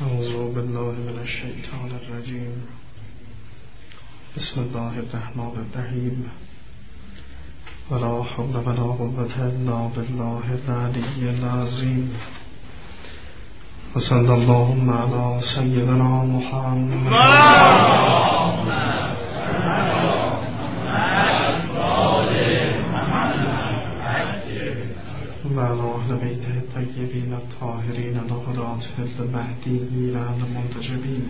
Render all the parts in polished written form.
أعوذ بالله من الشيطان الرجيم. بسم الله الرحمن الرحيم. ولا حول ولا قوة إلا بالله العلي العظيم. وصلى اللهم على سيدنا محمد وعلى أهل بيته الطيبين الطاهرين الهداة المهديين المنتجبين،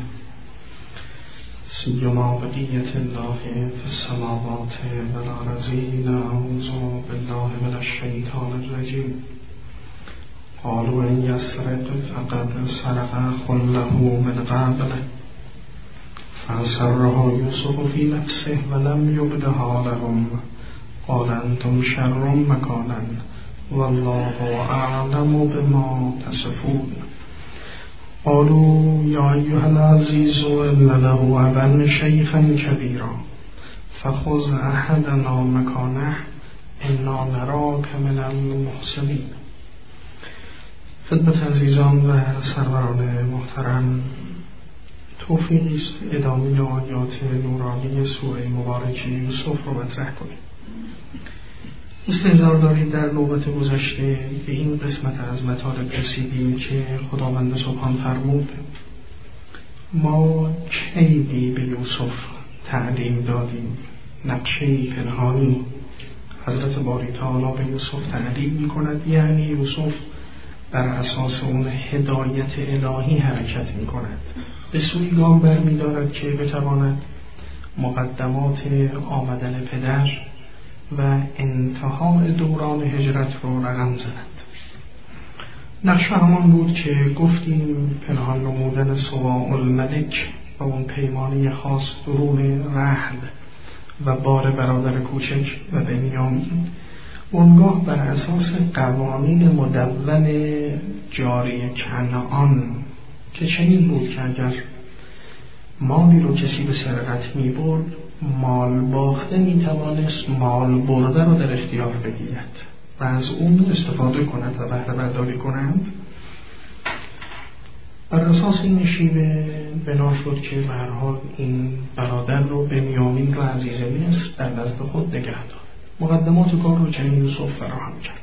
سيما بقية الله في السماوات والأرضين. أعوذ بالله من الشيطان الرجيم. قالوا إن يسرق فقد سرق أخ له من قبله فأسره يوسف في نفسه ولم يبدها لهم قال أنتم شر مكانا والله أعلم بما تصفون. قالوا يا أيها العزيز إن له أبا شيخا كبيرا فخذ أحدنا مكانه إنا نراك من المحسنين. خدمت عزیزان و سروران محترم، توفیقی است ادامه آیات نورانی سوره مبارکه یوسف رو مطرح کنیم. استحضار دارید در نوبت گذشته به این قسمت از مطالب رسیدیم که خداوند سبحان فرمود ما کیدی به یوسف تعلیم دادیم، نقشه پنهانی حضرت باری تعالی به یوسف تعلیم می کند، یعنی یوسف بر اساس اون هدایت الهی حرکت می کند، به سوی گام بر می دارد که بتواند مقدمات آمدن پدر و انتهای دوران هجرت رو رقم زند. نقشه همان بود که گفتیم پنهان نمودن صواع الملک و اون پیمانی خاص درون رحل و بار برادر کوچک و بنیامین اونگاه بر اساس قوانین مدون جاری کنعان که چنین بود که اگر مالی رو کسی به سرقت می برد، مال باخته می توانست مال برده رو در اختیار بگیرد و از اون استفاده کند و بهره برداری کنند. بر اساس این شیوه بنا شد که به هر حال این برادر رو بنیامین رو عزیز مصر در نزد خود نگه داشت. مقدمات کار رو چنین یوسف فراهم کرد.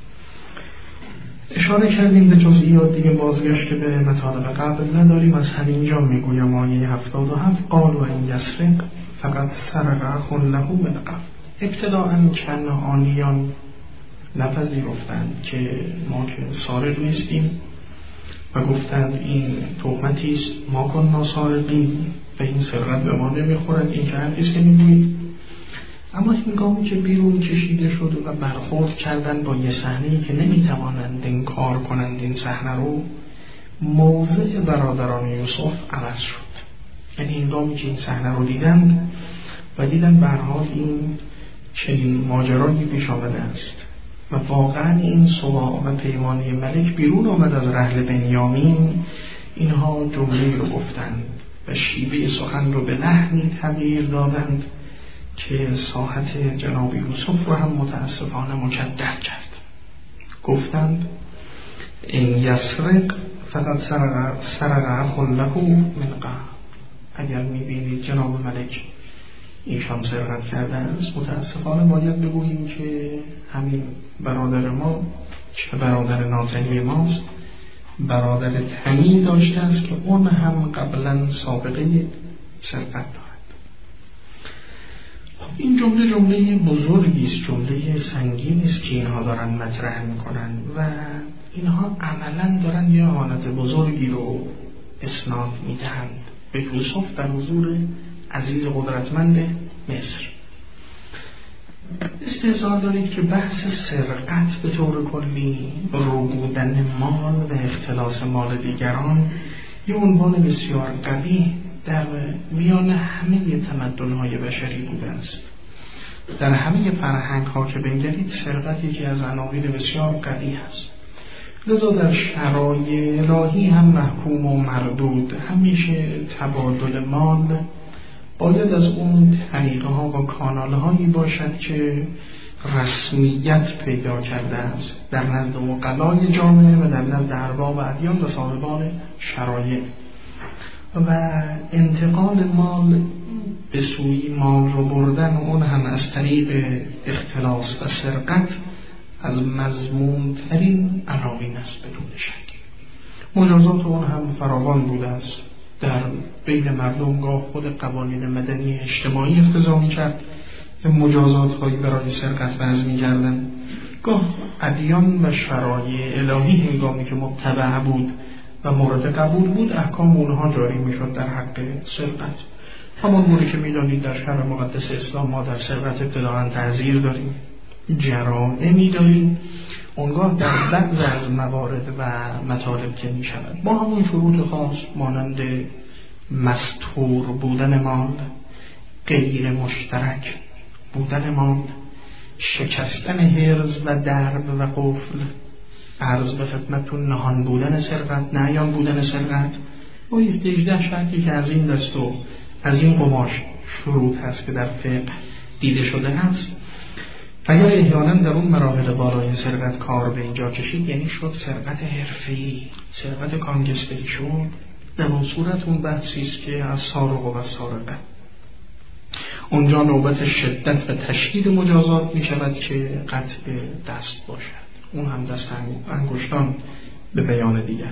اشاره کردیم به جزئیات دیگه، بازگشت به مطالب قبل نداریم. از همینجا میگویم آیه 77 قالوا ان یسرق فقد سرق اخ له من قبل. ابتداء کنعانیان نپذیرفتند که ما که سارق نیستیم و گفتند این تهمتی است، ما کننا سارقین و این سرقت به ما نمیخورد، این که هرگز که میگویید. اما هنگامی که بیرون کشیده شد و برخورد کردن با یه صحنه‌ای که نمیتوانند انکار کنند این صحنه رو، موضع برادران یوسف عوض شد. یعنی هنگامی که این صحنه رو دیدند و دیدن به هر حال این چنین ماجرایی پیش آمده است و واقعا این صواع و پیمانی ملک بیرون آمد از رحل بنیامین، اینها جمله رو گفتند و شیوه سخن رو به لحنی تغییر دادند که ساحت جناب یوسف رو هم متاسفانه مکدر کرد. گفتند این یسرق فقط سرق اخ له من قبل. اگر میبینید جناب ملک ایشان سرقت کرده است، متاسفانه باید بگوییم که همین برادر ما که برادر نازنی ماست برادر تنی داشته است که اون هم قبلا سابقه سرقت دارد. این جمله بزرگی است، جمله سنگینی است که اینها دارن مطرح میکنن و اینها عملا دارن یه اهانت بزرگی رو اسناد میدهند به یوسف در حضور عزیز قدرتمند مصر. استحضار دارید که بحث سرقت به طور کلی، رو بودن مال و اختلاس مال دیگران یه عنوان بسیار قوی در میان همه تمدن‌های بشری بوده است. در همه فرهنگ‌ها که بنگرید سرقت یکی از عناوین بسیار قوی است. لذا در شرایع الهی هم محکوم و مردود. همیشه تبادل مال باید از اون طریقه ها و کانال هایی باشد که رسمیت پیدا کرده است در نزد عقلای جامعه و در نزد ارباب ادیان و صاحبان شرایع. و انتقال مال به سوی مال رو بردن اون هم از طریق اختلاس و سرقت از مذموم ترین عناوین است بدون شک. مجازات اون هم فراوان بوده است. در بین مردم گاه خود قوانین مدنی اجتماعی اقتضا می‌کرد که مجازات هایی برای سرقت وضع می‌کردند. گاه ادیان و شرایع الهی هنگامی که متبع بود و مورد قبول بود احکام اونها جاری می‌شد در حق سرقت. همان گونه که می‌دانید در شرع مقدس اسلام ما در سرقت ابتداءً تعزیر داریم، جرائمی داریم، اونگاه در بعض از موارد و مطالب که می شود با همون شروط خاص مانند مستور بودن مال، غیر مشترک بودن مال، شکستن حرز و درب و قفل، عرض به خدمتتون نهان بودن سرقت، نهیان بودن سرقت، با 18 شرطی که از این دست و از این قماش شروط هست که در فقه دیده شده هست. اگر احیانا در اون مراحل بالای سرقت کار به اینجا کشید، یعنی شد سرقت حرفی، سرقت کانگستری شد، در اون صورت اون بحثی است که از سارق و سارقه اونجا نوبت شدت و تشدید مجازات می شود که قطع دست باشد، اون هم دست انگشتان به بیان دیگر.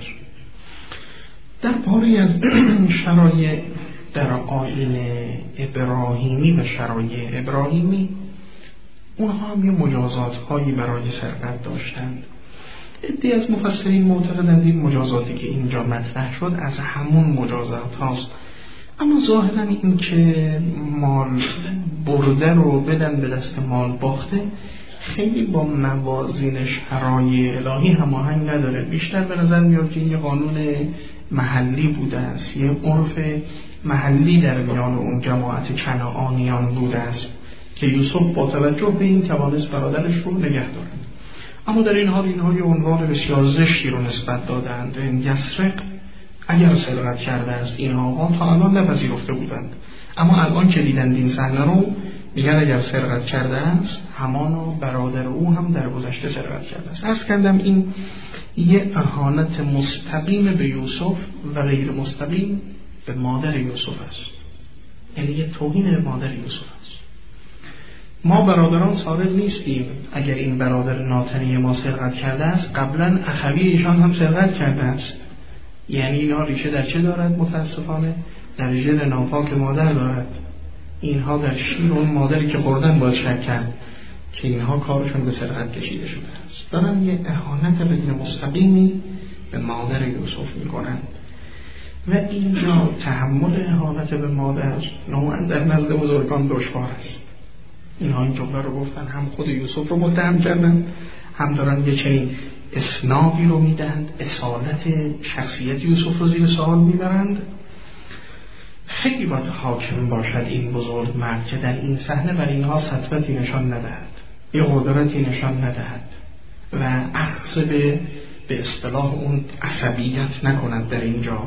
در پاری از شرایع در آیین ابراهیمی و شرایع ابراهیمی اونها هم یه مجازات هایی برای سرقت داشتند. عده‌ای از مفسرین معتقدند این مجازاتی که اینجا مطرح شد از همون مجازات هاست، اما ظاهرا این که مال برده رو بدن به دست مال باخته خیلی با موازین شرایع الهی هماهنگ نداره. بیشتر به نظر میاد که یه قانون محلی بوده است، یه عرف محلی در میان اون جماعت کنعانیان بوده است که یوسف با توجه به این توانست برادرش رو نگه دارد. اما در این حال اینها یه عنوان بسیار زشتی رو نسبت دادند. این یسرق اگر سرقت کرده است اینها تا الان نپذیرفته بودند، اما الان که دیدند این صحنه رو میگن اگر سرقت کرده است همانا برادر او هم در گذشته سرقت کرده است. عرض کردم این یه اهانت مستقیم به یوسف و غیر مستقیم به مادر یوسف است، یعنی یه توهین به مادر یوسف است. ما برادران سارق نیستیم. اگر این برادر ناتنی ما سرقت کرده است قبلا اخوی ایشان هم سرقت کرده است، یعنی اینا ریشه در چه دارد؟ متاسفانه در ژن ناپاک مادر دارد. اینها در شیر اون مادری که خوردن باید شک کرد که اینها کارشون به سرقت کشیده شده است. دارن یه اهانت غیر مستقیمی به مادر یوسف میکنن و اینجا تحمل اهانت به مادر نوعا در نزد بزرگان دشوار است. اینها این جمله رو گفتن، هم خود یوسف رو متهم کردن، هم دارن یه چنین اسنادی رو میدهند، اصالت شخصیت یوسف رو زیر سوال میبرند. خیلی باید حاکم باشد این بزرگ مرد که در این صحنه بر اینها سطوتی نشان ندهد، یه قدرتی نشان ندهد و اخذ به اصطلاح اون عصبیت نکند در اینجا.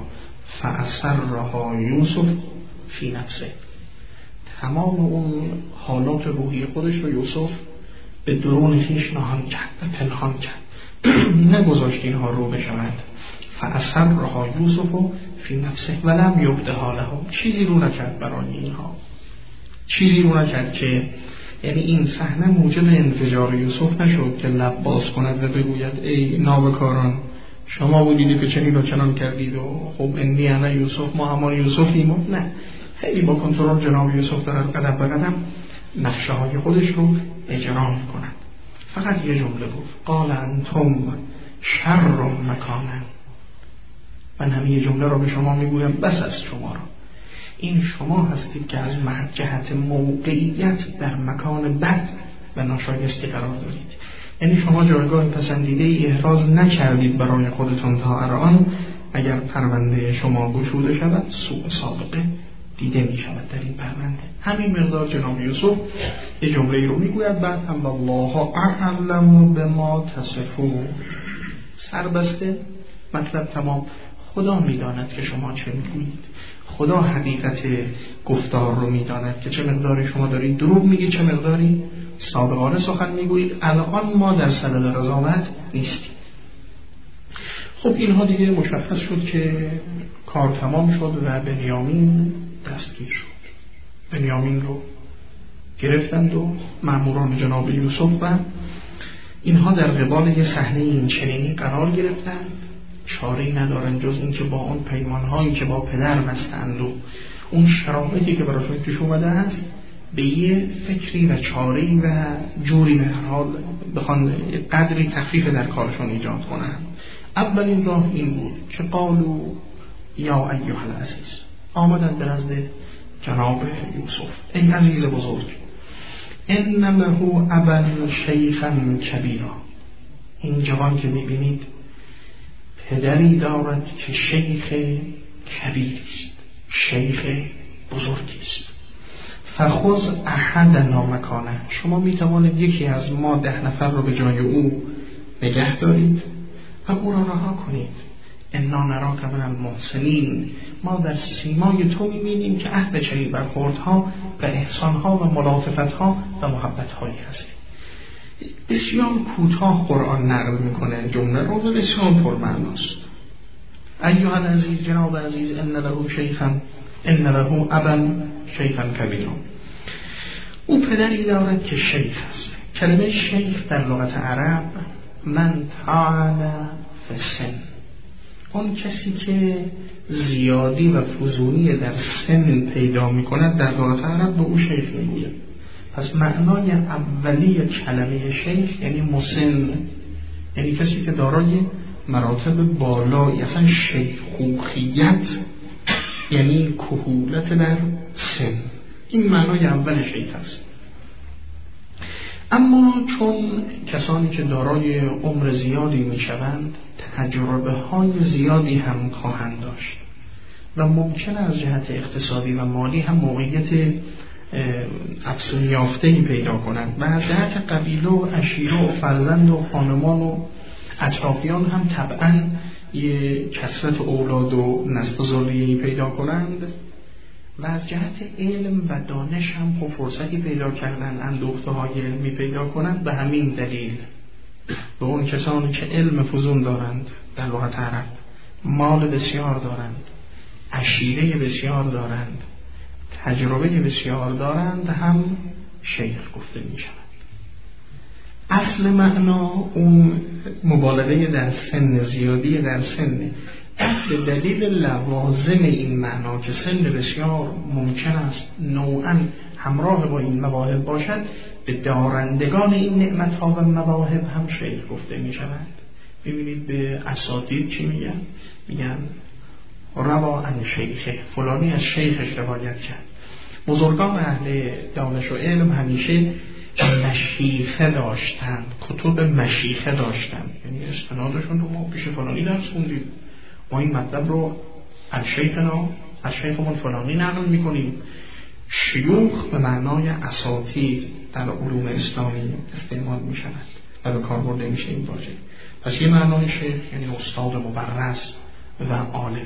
فأسرها یوسف فی نفسه، تمام اون حالات روحی خودش رو یوسف به درون خویش نهان کرد و پنهان کرد، نگذاشت اینها رو بشود. فأسرها یوسف فی نفسه ولم یبدها لهم، چیزی رو نکرد برای اینها، چیزی رو نکرد که یعنی این صحنه موجب انفجار یوسف نشد که لب باز کند و بگوید ای نابکاران شما بودید که چنین و چنان کردید و خب انی انا یوسف، ما همان یوسفیم. نه، خیلی با کنترل جناب یوسف دارد قدم به قدم نقشه های خودش رو اجرا می‌کند. فقط یه جمله گفت، قال انتم شر مکانا، من همین یه جمله رو به شما میگویم بس از شما را، این شما هستید که از جهت موقعیت در مکان بد و ناشایسته قرار دارید. یعنی شما جایگاه پسندیده احراز نکردید برای خودتون تا الان، اگر پرونده شما گشوده شود سوء سابقه دیده می شود در این پرونده. همین مقدار جناب یوسف یه جمله رو میگوید، بعد هم الله اعلم بما تصفون، سربسته مطلب تمام. خدا میداند که شما چه میگویید، خدا حقیقت گفتار رو میداند که چه مقداری شما دارید دروغ میگید، چه مقداری صادقانه سخن میگویید، الان ما در صدد قضاوت نیستیم. خب اینها دیگه مشخص شد که کار تمام شد و بنیامین دستگیر شد. بنیامین رو گرفتند و مأموران جناب یوسف و اینها در قبال یه صحنه این چنینی قرار گرفتند. چاره‌ای ندارند جز این که با اون پیمانهایی که با پدر بستند و اون شرایطی که براشون پیش اومده است به یه فکری و چاره‌ای و جوری به هر حال بخوان قدری تخفیف در کارشون ایجاد کنند. اولین راه این بود که قالو یا ایها العزیز، آمدند به نزد جناب یوسف، ای عزیز بزرگ، ان له ابا شیخا کبیرا، این جوان که میبینید پدری دارد که شیخ کبیری است، شیخ بزرگی است. فخذ احدنا مکانه، شما میتوانید یکی از ما 10 نفر رو به جای او نگه دارید و او را رها کنید. انا نراک من المحسنین، ما در سیمای تو میبینیم که اهل چنین برخوردها و احسانها و ملاطفتها و محبتهایی هست. بسیار کوتاه قرآن نقل میکنه جمله رو و بسیار پرمعناست. ایها العزیز، جناب عزیز، ان له شیخا، ان له ابا شیخا کبیرا، او پدری دارد که شیخ است. کلمه شیخ در لغت عرب من تعالی فی السن، اون کسی که زیادی و فزونی در سن پیدا میکند در لغت عرب به او شیخ میگوید. پس معنای اولی کلمه شیخ یعنی مسن، یعنی کسی که دارای مراتب بالایی، اصلا شیخوخیت یعنی کهولت در سن، این معنای اول شیخ است. اما چون کسانی که دارای عمر زیادی میشوند تجربه های زیادی هم خواهند داشت و ممکن از جهت اقتصادی و مالی هم موقعیت افزون یافته‌ای پیدا کنند و از جهت قبیله و عشیره و فرزند و خانمان و اطرافیان هم طبعا یه کثرت اولاد و نسل و ذریه‌ای پیدا کنند و از جهت علم و دانش هم خب فرصتی پیدا کردن اندوخته‌های علمی پیدا کنند. به همین دلیل به اون کسانی که علم فزون دارند در لغت عرب، مال بسیار دارند، عشیره بسیار دارند، تجربه بسیار دارند هم شیخ گفته می شود. اصل معنا اون مبالغه در سن، زیادی در سن، اصل دلیل لوازم این معنا که سن بسیار ممکن است نوعا همراه با این مواهب باشد، به دارندگان این نعمت‌ها و مواهب هم شیخ گفته می شود. ببینید به اساتید چی میگن؟ میگن روا عن شیخه، فلانی از شیخش روایت کرد. بزرگان اهل دانش و علم همیشه مشیخه داشتند، کتب مشیخه داشتند، یعنی استنادشون رو ما پیش فلانی درس خوندیم، ما این مطلب رو از شیخمون فلانی نقل میکنیم. شیوخ به معنای اساتید در علوم اسلامی استعمال میشود و به کار برده میشه این واژه. پس یه معنای شیخ یعنی استاد مبرز و عالم.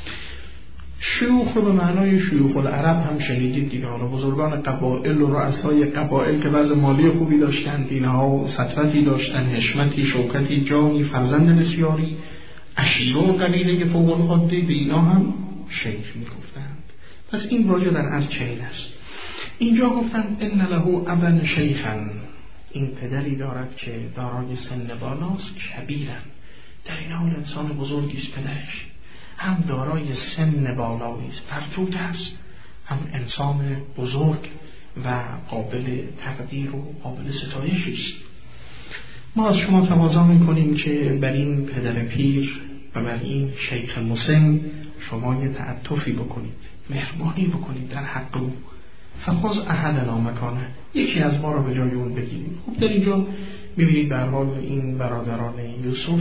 شیوخ رو به معنای شیوخ العرب هم شنیدید دیگه، حالا بزرگان قبائل و رؤسای قبائل که وضع مالی خوبی داشتند، اینها سطوتی داشتند، حشمتی، شوکتی، جانی، فرزند بسیاری، عشیره و قبیله فوق العاده، به اینا هم شیخ میگفتند. پس این واژه در از چین است. اینجا گفتند ان له ابا شیخا، این پدری دارد که دارای سن بالاست، کبیرن، در این حال انسان بزرگی است پدرش، هم دارای سن بالایی است، فرتوت است، هم انسان بزرگ و قابل تقدیر و قابل ستایشی است. ما از شما تقاضا میکنیم که بر این پدر پیر و بر این شیخ مسن شما یه تعطفی بکنید، مهربانی بکنید در حق او. فخذ احدنا مکانه، یکی از ما رو به جای اون بگیرید. خب در اینجا میبینید به هر حال این برادران یوسف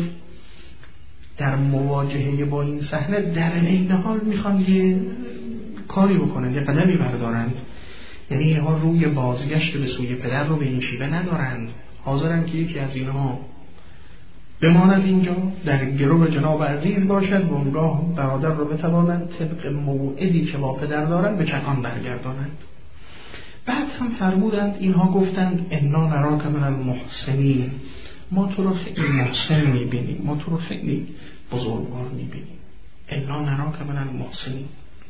در مواجهه با این صحنه در عین حال میخوان یه کاری بکنند، یه قدمی بردارند، یعنی اینها روی بازگشت به سوی پدر رو به این شیوه ندارند، حاضرن که یکی از اینها بماند اینجا در گرو جناب عزیز باشد و اونگاه برادر رو بتوانند طبق موعدی که با پدر دارند به چکان برگردانند. بعد هم فرمودند، اینها گفتند انا نراک من المحسنین، ما تو رو خیلی محسن میبینیم، ما تو رو خیلی بزرگوار میبینیم. انا نراک من المحسنین.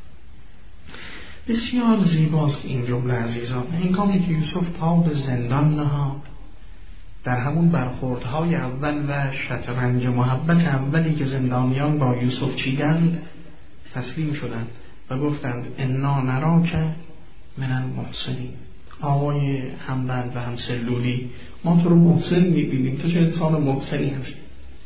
بسیار زیباست این جمله عزیزان. هنگامی که یوسف پا به زندان نهاد، در همون برخوردهای اول و شطرنج محبت اولی که زندانیان با یوسف چیدند، تسلیم شدند و گفتند انا نراک من المحسنین. آقای همبند و همسلولی، ما تو رو محسن میبینیم، تو چه انسان محسنی هستی.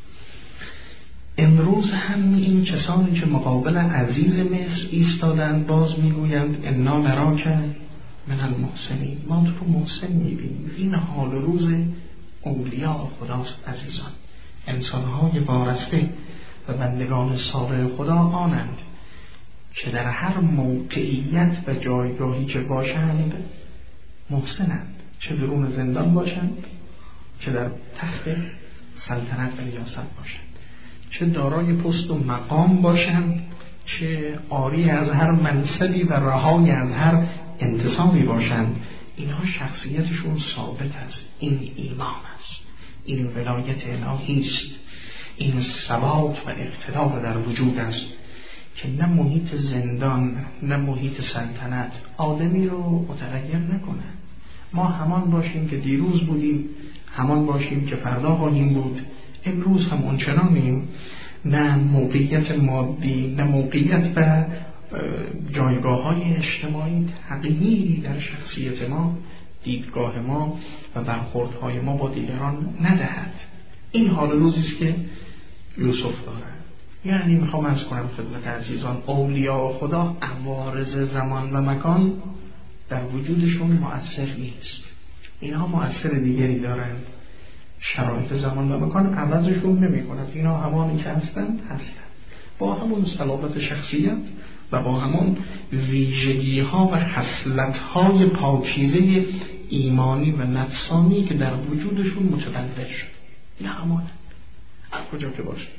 امروز هم این کسانی که مقابل عزیز مصر ایستادند باز میگویند انا نراک من المحسنین، ما تو رو محسن میبینیم. این حال روز اولیاء خداست عزیزان. انسانهای وارسته و بندگان صالح خدا آنند که در هر موقعیت و جایگاهی که باشند محسنند، چه درون زندان باشند، چه در تخت سلطنت و ریاست باشند، چه دارای پست و مقام باشند، چه عاری از هر منصبی و رهایی از هر انتصابی باشند. اینها شخصیتشون ثابت است. این ایمان است، این ولایت الهی است، این ثبات و اقتدار در وجود است که نه محیط زندان نه محیط سلطنت آدمی رو متغیر نکنه. ما همان باشیم که دیروز بودیم، همان باشیم که فردا خواهیم بود، امروز هم اونچنانیم. نه موقعیت مادی نه موقعیت و جایگاه‌های اجتماعی تغییری در شخصیت ما، دیدگاه ما و برخوردهای ما با دیگران ندهد. این حال روزی است که یوسف داره. یعنی میخوام عرض کنم خدمت عزیزان، اولیاء خدا عوارض زمان و مکان در وجودشون مؤثر نیست. اینها مؤثر دیگری دارند. شرایط زمان و مکان عوضشون نمی کند. اینها همانی که هستند با همون صلابت شخصیت و با همون ویژگی ها و خصلت های پاکیزه ایمانی و نفسانی که در وجودشون متولد شد. این همانه هر کجا که باشه.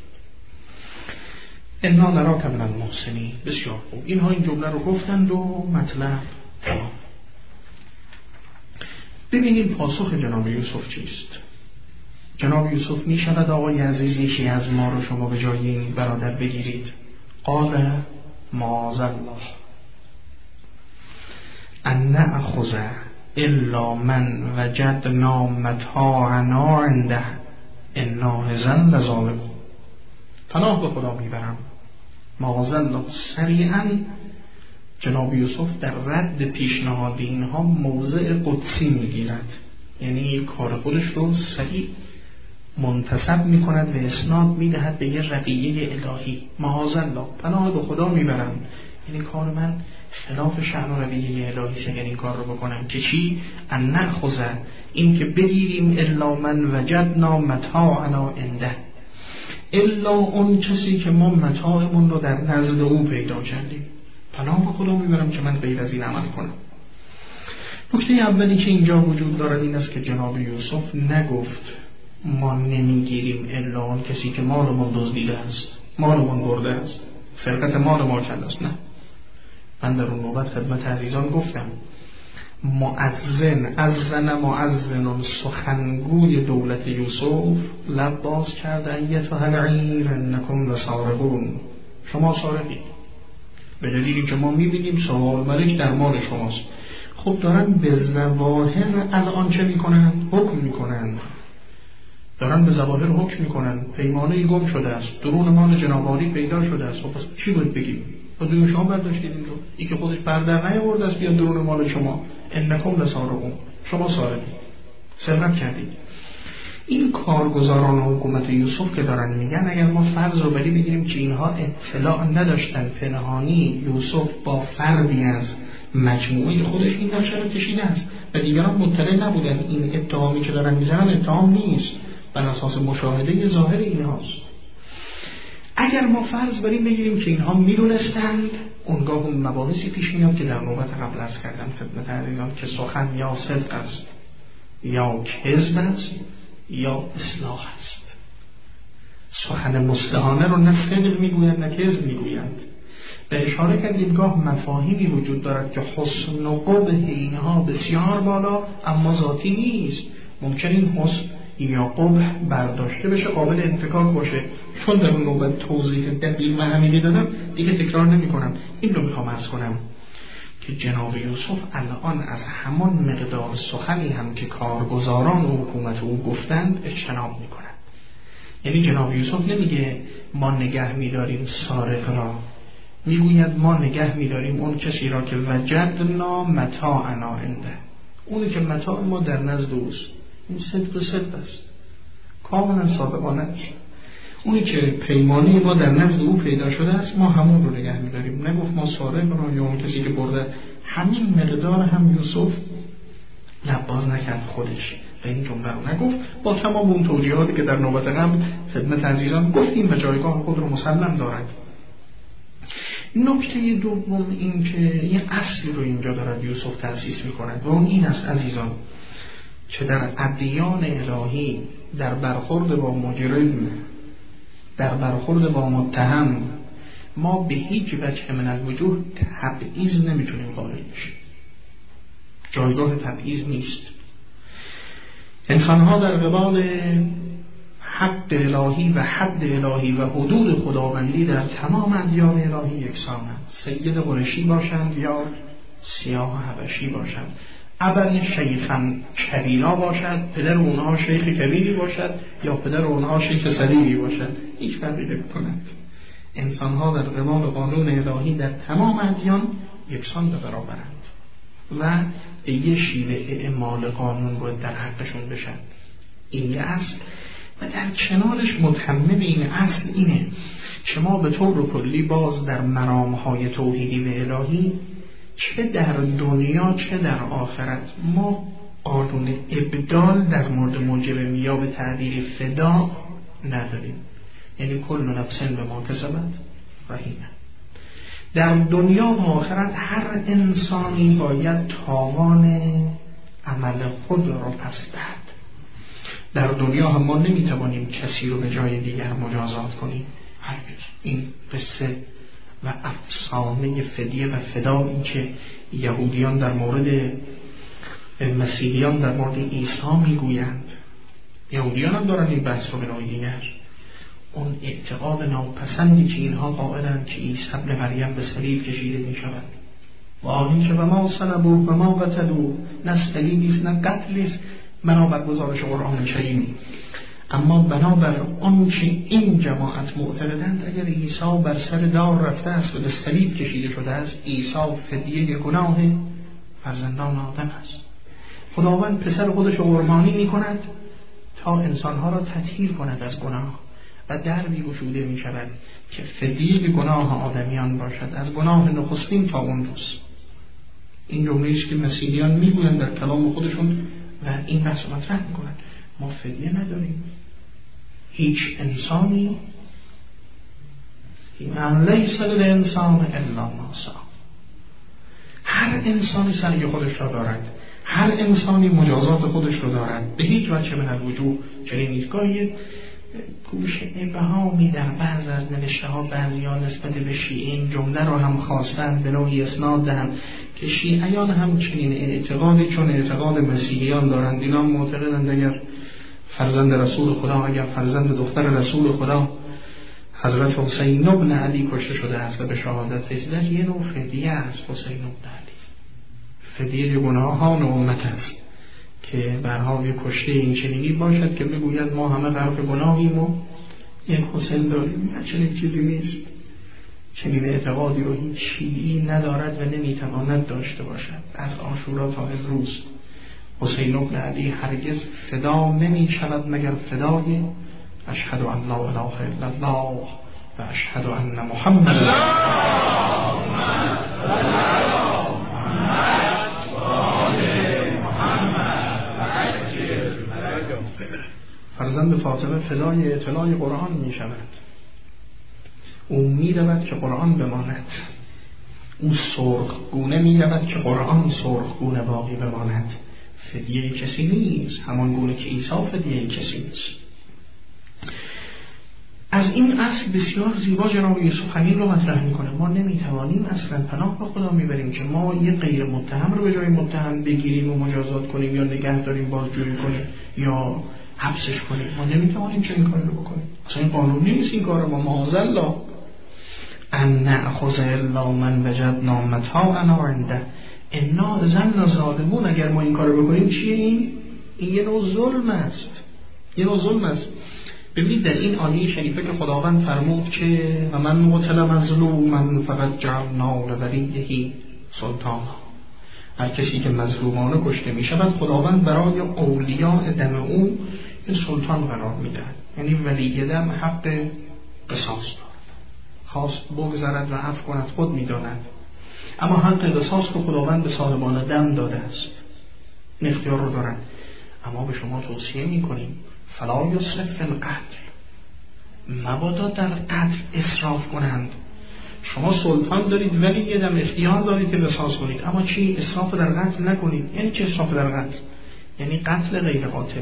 انا نراک من المحسنین. بسیار خوب. اینها این جمله رو گفتند و مطلب تمام. ببینید پاسخ جناب یوسف چیست. جناب یوسف می شود آقای عزیز یکی از ما رو شما به جای این برادر بگیرید. قال معاذ الله ان نأخذ الا من وجدنا متاعنا عنده انا اذا لظالمون. پناه به خدا میبرم. معاذ الله. سریعا جناب یوسف در رد پیشنهاد اینها موضع قدسی میگیرد، یعنی کار خودش رو سریع منتسب میکند و اسناد میدهد به یه رقیه الهی. معاذ الله، پناه به خدا میبرم، یعنی کار من خلاف شأن و رویه الهی اگر این کار رو بکنم که چی؟ ان نأخذ، این که بگیریم الا من وجدنا متاعنا عنده، الا اون کسی که ما متاعمون رو در نزد او پیدا کردیم. پناه به خدا میبرم که من غیر از این عمل کنم. نکته اولی که اینجا وجود دارد این است که جناب یوسف نگفت ما نمیگیریم الا اون کسی که مالمون دزدیده است، مالمون برده است، سرقت مال ما کرده است. نه، من در اون نوبت خدمت عزیزان گفتم اذن مؤذن، سخنگوی دولت یوسف لب باز کرده ایتها العیر انکم لسارقون، شما سارقید، به دلیلی که ما میبینیم سوال ملک در مال شماست. خب دارن به ظواهر الان چه میکنن؟ حکم میکنن، دارن به ظواهر حکم میکنن. پیمانه گم شده است، درون مال جناب عالی پیدا شده است. خب چی باید بگیم؟ با دوی شما برداشتید این رو، ای که خودش بردر نیاورده است بیاد درون مال شما. انکم لسارقون، شما سارقید، سرقت کردید. این کارگزاران حکومت یوسف که دارن میگن اگر ما فرض رو بری بگیریم که اینها اطلاع نداشتن پنهانی یوسف با فردی از مجموعه خودش این نقشه رو کشیده است و دیگران مطلع نبودن، این اتهامی که دارن میزنن اتهام نیست، بر اساس مشاهده ظاهر اینهاست. اگر ما فرض بریم بگیریم که اینها میدونستند، اونگاه اون مباحثی پیش میاد که در نوبت قبل از کردم خدمت عزیزان که سخن یا صدق است یا کذب است یا اصلاح است. سخن مصلحانه رو نه صدق میگویند نه کذب میگویند. و اشاره کردید گاه مفاهیمی وجود دارد که حسن و قبح اینها بسیار بالا اما ذاتی نیست. ممکن این حسن یا قبح برداشته بشه، قابل انفکاک باشه. چون در اون نوبت توضیح دقیق و عمیقی دادم دیگه تکرار نمی کنم. این رو میخوام عرض کنم که جناب یوسف الان از همان مقدار سخنی هم که کارگزاران و حکومت او گفتند اجتناب میکنند. یعنی جناب یوسف نمیگه ما نگه میداریم سارق را، میگوید ما نگه میداریم اون کسی را که وجدنا متاعنا عنده، اونی که متاع ما در نزد اوست. این صدق است، کاملا صادقانه است. اونی که پیمانی ما در نزد او پیدا شده است ما همون رو نگه میداریم. نگفت ما سارق را یا اون کسی که برده. همین مقدار هم یوسف لباز نکرد خودش و این جمله رو نگفت، با تمام اون توجیهاتی که در نوبت قبل خدمت عزیزان گفتیم و جایگاه خود رو مسلم دارد. نکته دوم این که یه اصلی رو اینجا دارد یوسف تأسیس می‌کند و اون این است عزیزان که در ادیان الهی در برخورد با مجرم، در برخورد با متهم ما به هیچ وجه من الوجوه تبعیض نمیتونیم قائل بشیم. جایگاه تبعیض نیست. انسان‌ها در قبال حق الهی و حد الهی و حدود خداوندی در تمام ادیان الهی یکسانند. سید قریشی باشند یا سیاه حبشی باشند، ابن شیخا کبیرا باشد، پدر اونها شیخ کبیری باشد یا پدر اونها شیخ صلیبی باشد، هیچ فرقی نمی‌کند. انسان‌ها در قبال قانون الهی در تمام ادیان یکسان و برابرند و به یه شیوه اعمال قانون باید در حقشون بشن. این اصل و در کنارش متمم این اصل اینه که ما به طور کلی باز در مرام‌های توحیدی و الهی چه در دنیا چه در آخرت ما قانون ابدال در مورد مجرم یا به تعبیر فدا نداریم. یعنی کل نفس به ما کسبت رهینه. در دنیا و آخرت هر انسانی باید تاوان عمل خود را پس دهد. در دنیا هم ما نمیتوانیم کسی رو به جای دیگر مجازات کنیم. هرگز. این قصه و افسانه فدیه و فدا، این که یهودیان در مورد مسیحیان در مورد عیسی میگویند، یهودیان هم دارن این بحث رو به نوعی دیگر، اون اعتقاد ناپسندی که اینها قائلند که عیسی ابن مریم به صلیب کشیده می شود و آنی که و ما صلبوه و ما قتلوه، نه صلیبیست نه قتلیست بنابر گزارش قرآن کریم. اما بنابر آنچه این جماعت معتقدند اگر عیسی بر سر دار رفته است و به صلیب کشیده شده است، عیسی فدیه گناه فرزندان آدم است. خداوند پسر خودش قربانی می کند تا انسانها را تطهیر کند از گناه و دربی گشوده می شود که فدیه گناه آدمیان باشد، از گناه نخستین تا اون روز. این جمله است که مسیحیان میگویند در کلام خودشون و این بحث مطرح میکنند. ما فدیه نداریم. هیچ انسانی من لیس للانسان الا ما سعی. هر انسانی سعی خودش را دارد، هر انسانی مجازات خودش را دارد. به هیچ وجه من الوجوه چنین نیست. گاهی گوشه ابهامی در بعض از نوشته ها بعضیان نسبت به شیعه این جمله رو هم خواستند به نوعی اسناد دهند که شیعیان هم چنین اعتقادی چون اعتقاد مسیحیان دارند. اینا معتقدند اگر فرزند رسول خدا، اگر فرزند دختر رسول خدا حضرت حسین بن علی کشته شده است و به شهادت رسیده، یه نوع فدیه است. حسین بن علی فدیه گناهان امت است که برها یه کشته این چنینی باشد که بگوید ما همه غرق گناهیم و یک حسین داریم. چنین چیزی نیست. چنین اعتقادی رو هیچ شیعی ندارد و نمیتواند داشته باشد. از عاشورا تا امروز حسین بن علی هرگز فدا نمی شود مگر فدای اشهد ان لا اله الا الله و اشهد ان محمد فرزند فاطمه فدای اطلاع قرآن می شود. او می رود که قرآن بماند، او سرخگونه می رود که قرآن سرخگونه باقی بماند. فدیه کسی نیست، همان گونه که عیسی فدیه کسی نیست. از این اصل بسیار زیبا جناب یوسف همین رو مطرح میکنه. ما نمیتوانیم اصلا پناه به خدا میبریم که ما یه غیر متهم رو به جای متهم بگیریم و مجازات کنیم یا نگه داریم بازجویی کنیم یا حبسش کنیم. ما نمیتوانیم چنین کاری رو بکنیم. اصلا این قانونی نیست این کار. ما معاذالله ان نأخذ الا من وجدنا متاعنا عنده انا ظن ظالمون. اگر ما این کار رو بکنیم چیه؟ این یه نوع ظلم است. یه نوع ظلم است. ببینید در این آیه شریفه که خداوند فرمود که و من قتل مظلوما فقد جعلنا لولیه سلطانا، هر کسی که مظلومانه کشته می شود خداوند برای اولیاء دم او این سلطان قرار می دهد. یعنی ولی دم حق قصاص دارد، خواست بگذرد و عفو کند خود می داند، اما حق قصاص که خداوند به صاحبان دم داده است این اختیار رو دارند. اما به شما توصیه می کنیم فلا یسرف فی القتل، مبادا در قتل اسراف کنند. شما سلطان دارید ولی یه دم اختیار دارید که قصاص کنید، اما چی؟ اسراف در قتل نکنید. یعنی چه اسراف در قتل؟ یعنی قتل غیر قاتل.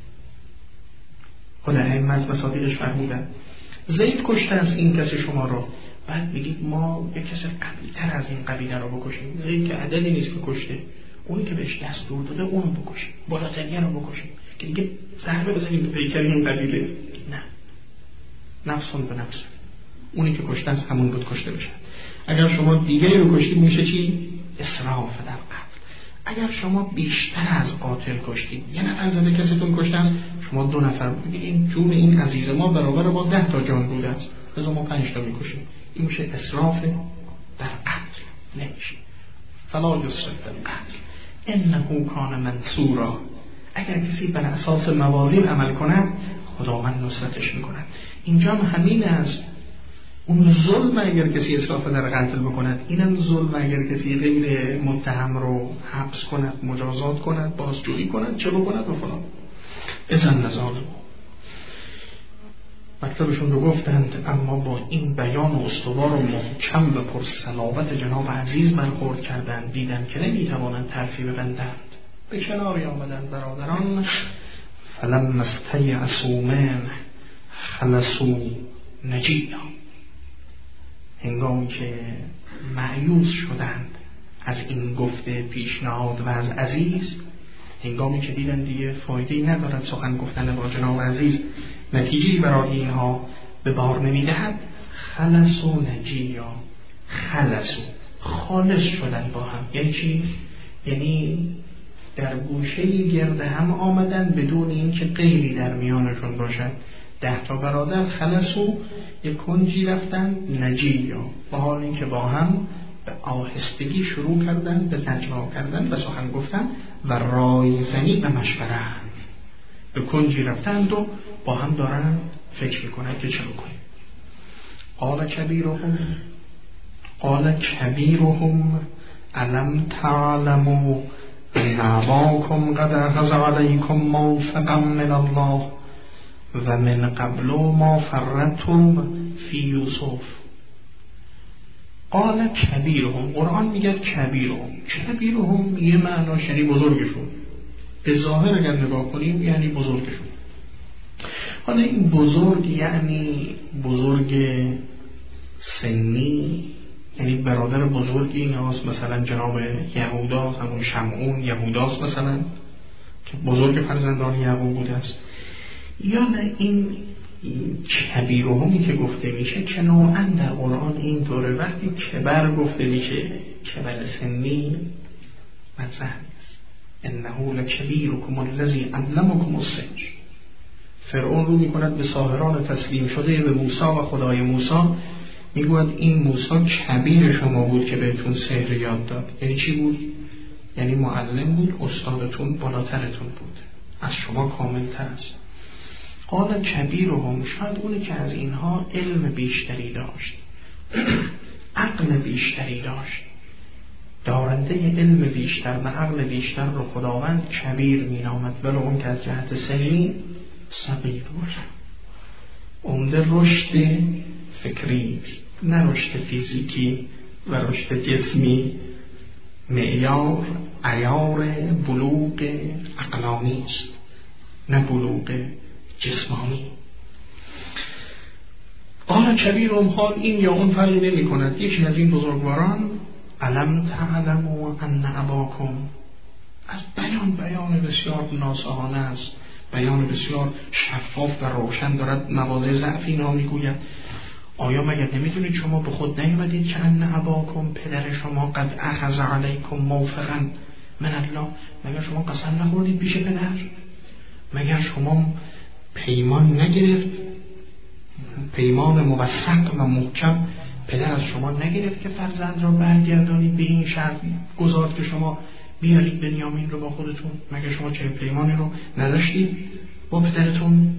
خود ائمه از مصادیقش فرمودن زید کشته است این کسی شما رو، بعد بگید ما یک کسی قوی‌تر از این قبیله رو بکشیم. زید که عددی نیست که کشته، اونی که بهش دستور داده اونو بکشیم، بالاترین رو بکشیم که دیگه ضربه بزنیم به پیکر این قبیله. نه، نفسون به نفس، اونی که کشته است همون بود کشته بشه. اگر شما دیگری رو کشتید میشه چی؟ اسراف در قتل. اگر شما بیشتر از قاتل کشتید، یه نفر زده کسیتون کشته است، شما 2 نفر بگید این جون این عزیز ما برابر با 10 تا جان بوده است، پس ما 5 تا میکشیم. این میشه اسراف در قتل. نمیشه. فلا یسرف در قتل انه کان منصورا. اگر کسی بر اساس موازین عمل کند خداوند نصرتش میکند. اینجا همین است. اون ظلم اگر کسی اسراف در قتل بکند، اینم ظلم اگر کسی غیر متهم رو حبس کند، مجازات کند، بازجویی کند، چه بکند و فلان. اذن ظالم. مطلبشون رو گفتند، اما با این بیان استوار و محکم و پرصلابت جناب عزیز برخورد کردند، دیدند که نمیتوانند ترفی ببندند. به کناری آمدند برادران. فلما استیأسوا منه خلصوا نجیا. هنگامی که مایوس شدند از این گفته پیشنهاد و از عزیز، هنگامی که دیدن دیگه فایده‌ای ندارد سخن گفتن با جناب عزیز، نتیجه‌ای برای اینها به بار نمیدهد، خلصوا نجیا. خلصوا، خالص شدن با هم. یعنی چی؟ یعنی در گوشه‌ای گرد هم آمدن بدون اینکه غیری در میانشون باشد. 10 تا برادر خلصوا، یک کنجی رفتن نجیا، با حال اینکه با هم به آهستگی شروع کردن به نجوا کردن و سخن گفتن و رایزنی و مشورت. به کنجی رفتند و با هم دارن فکر میکنن که چه بکنیم. قال کبیرهم الم تعلموا ان اباکم قد اخذ علیکم موثقا من الله و من قبل ما فرطتم فی یوسف. قال کبیرهم، قرآن میگه کبیرهم یه معناش یعنی بزرگشون. به ظاهر اگر نگاه کنیم یعنی بزرگشون. حالا این بزرگ یعنی بزرگ سنی، یعنی برادر بزرگی ایناست، مثلا جناب یهودا، همون شمعون یهوداست مثلا که بزرگ فرزندان یعقوب بوده است، یا نه این کبیرهمی که گفته میشه که نوعا در قرآن این طوره. وقتی کبر گفته میشه، کبر سنی مطرح نیست. انه لکبیرکم الذی علمکم السحر. فرعون رو میکند به ساحران تسلیم شده به موسی و خدای موسی، میگوید این موسی کبیر شما بود که بهتون سحر یاد داد. یعنی چی بود؟ یعنی معلم بود، استادتون بالاترتون بود، از شما کاملتر است. قال کبیرهم، شاید اونی که از اینها علم بیشتری داشت، عقل بیشتری داشت، دارنده علم بیشتر و عقل بیشتر رو خداوند کبیر می نامد، ولو اون که از جهت سنی صغیر باشد. عمده رشد فکری، نه رشد فیزیکی و رشد جسمی. معیار عیار بلوغ عقلانی است، نه بلوغ جسمانی. قال کبیرهم، حال این یا اون فرقی نمی کند. یکی از این بزرگواران علم تعلموا ان اباکم، از بیان بسیار ناصحانه است، بیان بسیار شفاف و روشن دارد مواضع ضعف اینا میگوید. آیا مگر نمیدونید شما به خود نیومدید که ان اباکم، پدر شما قد اخذ علیکم موثقا من الله، مگر شما قسم نخوردید پیش پدر؟ مگر شما پیمان نگرفت، پیمان موثق و محکم پدر از شما نگرفت که فرزند را برگردانید به این شرط گذارد که شما بیارید بنیامین رو با خودتون؟ مگر شما چه پیمانی رو نداشتید با پدرتون؟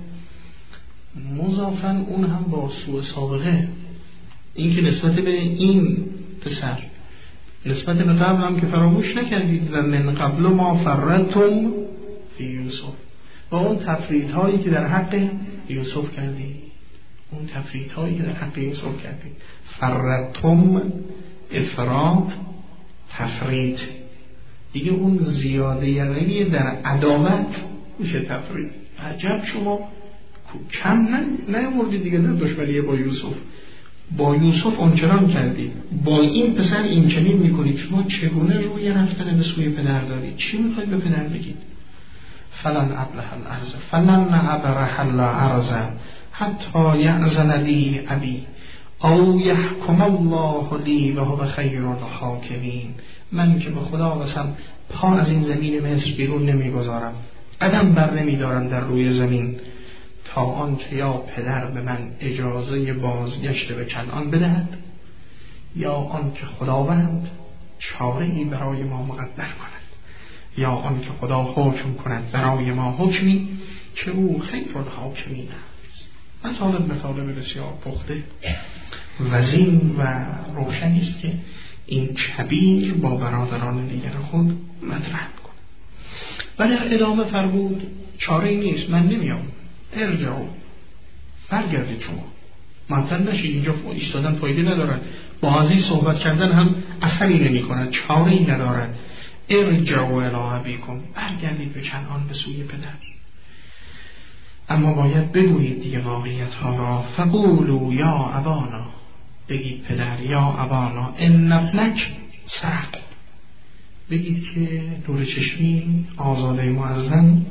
مضافاً اون هم با سوء سابقه، این که نسبت به این پسر، نسبت به قبل هم که فراموش نکردید و من قبل ما فرطتم فی یوسف، با اون تفریط هایی که در حق یوسف کردید، اون تفریط هایی که در حق یوسف کردید. فرطتم، افراط، تفریط دیگه، اون زیاده یعنی در عداوت میشه تفریط. عجب شما کم نیاوردید دیگه در دشمنی با یوسف. با یوسف آنچنان کردید، با این پسر این چنین میکنید. شما چگونه روی رفتن به سوی پدر دارید؟ چی میخواید به پدر بگید؟ فلن ابرح الارض فلن ابرح الارض حتی یأذن لی ابی او یحکم الله لی و هو خیر الحاکمین. من که به خدا قسم پا از این زمین مصر بیرون نمیگذارم، قدم بر نمیدارم در روی زمین تا آنکه یا پدر به من اجازه بازگشت به کنعان بدهد یا آنکه خداوند چاره‌ای برای ما مقدر کند یا آنکه خدا حکم کند برای ما حکمی که او خیر الحاکمین است. مطالب بسیار پخته وزین و روشنی است که این کبیر با برادران دیگر خود مطرح کند. و در ادامه فرمود چاره‌ای نیست، من نمیام، ارجعوا، برگردید، شما منطق نشید، اینجا ایستادن فایده ندارد، با عزیز صحبت کردن هم اثری نمی کند، چاره‌ای ندارد. ارجعوا الی ابیکم، برگردید به کنعان، به سوی پدر. اما باید بگویید دیگه واقعیت ها را. فقولوا یا ابانا، بگید پدر، یا ابانا ان ابنک سرق، بگید که دور چشمی آزاده معظم